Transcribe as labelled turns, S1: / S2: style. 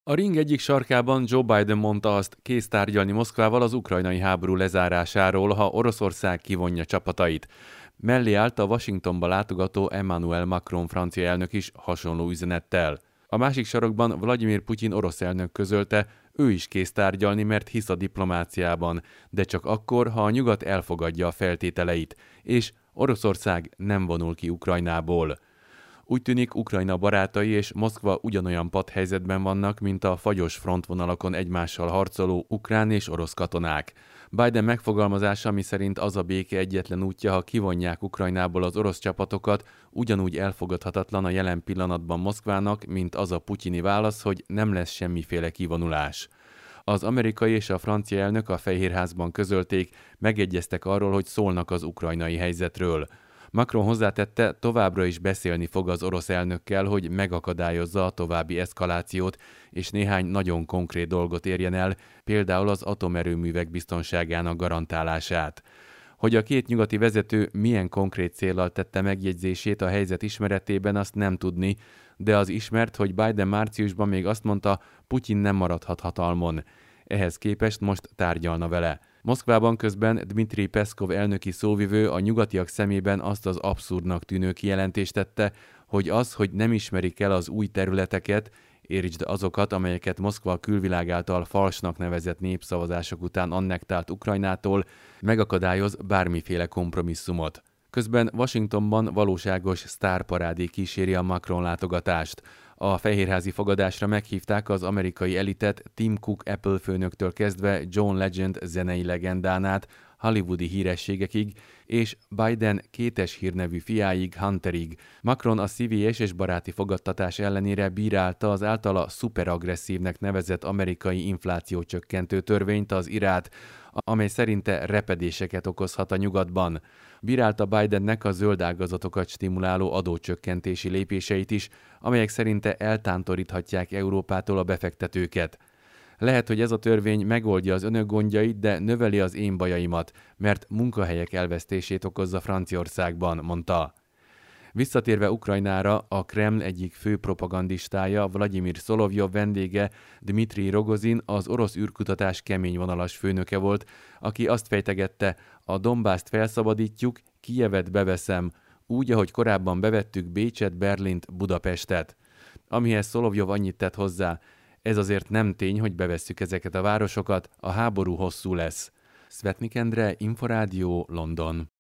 S1: A ring egyik sarkában Joe Biden mondta azt, kész tárgyalni Moszkvával az ukrajnai háború lezárásáról, ha Oroszország kivonja csapatait. Mellé állt a Washingtonba látogató Emmanuel Macron francia elnök is hasonló üzenettel. A másik sarokban Vladimir Putyin orosz elnök közölte, ő is kész tárgyalni, mert hisz a diplomáciában, de csak akkor, ha a nyugat elfogadja a feltételeit, és Oroszország nem vonul ki Ukrajnából. Úgy tűnik, Ukrajna barátai és Moszkva ugyanolyan patthelyzetben vannak, mint a fagyos frontvonalakon egymással harcoló ukrán és orosz katonák. Biden megfogalmazása, miszerint az a béke egyetlen útja, ha kivonják Ukrajnából az orosz csapatokat, ugyanúgy elfogadhatatlan a jelen pillanatban Moszkvának, mint az a putyini válasz, hogy nem lesz semmiféle kivonulás. Az amerikai és a francia elnök a Fehérházban közölték, megegyeztek arról, hogy szólnak az ukrajnai helyzetről. Macron hozzátette, továbbra is beszélni fog az orosz elnökkel, hogy megakadályozza a további eszkalációt, és néhány nagyon konkrét dolgot érjen el, például az atomerőművek biztonságának garantálását. Hogy a két nyugati vezető milyen konkrét céllal tette megjegyzését a helyzet ismeretében, azt nem tudni, de az ismert, hogy Biden márciusban még azt mondta, Putyin nem maradhat hatalmon. Ehhez képest most tárgyalna vele. Moszkvában közben Dmitri Peszkov elnöki szóvivő a nyugatiak szemében azt az abszurdnak tűnő kijelentést tette, hogy az, hogy nem ismerik el az új területeket, értsd azokat, amelyeket Moszkva a külvilág által falsnak nevezett népszavazások után annektált Ukrajnától, megakadályoz bármiféle kompromisszumot. Közben Washingtonban valóságos sztárparádé kíséri a Macron látogatást. A fehérházi fogadásra meghívták az amerikai elitet Tim Cook Apple főnöktől kezdve John Legend zenei legendán át, hollywoodi hírességekig, és Biden kétes hírnevű fiáig, Hunterig. Macron a szívélyes és baráti fogadtatás ellenére bírálta az általa szuperagresszívnek nevezett amerikai inflációcsökkentő törvényt, az IRA-t, amely szerinte repedéseket okozhat a nyugatban. Bírálta Bidennek a zöld ágazatokat stimuláló adócsökkentési lépéseit is, amelyek szerinte eltántoríthatják Európától a befektetőket. Lehet, hogy ez a törvény megoldja az önök gondjait, de növeli az én bajaimat, mert munkahelyek elvesztését okozza Franciaországban, mondta. Visszatérve Ukrajnára, a Kreml egyik fő propagandistája, Vladimir Szolovjov vendége, Dmitri Rogozin, az orosz űrkutatás keményvonalas főnöke volt, aki azt fejtegette, a Donbaszt felszabadítjuk, Kijevet beveszem, úgy, ahogy korábban bevettük Bécset, Berlint, Budapestet. Amihez Szolovjov annyit tett hozzá, ez azért nem tény, hogy bevesszük ezeket a városokat, a háború hosszú lesz. Szvetnik Endre, Inforádió, London.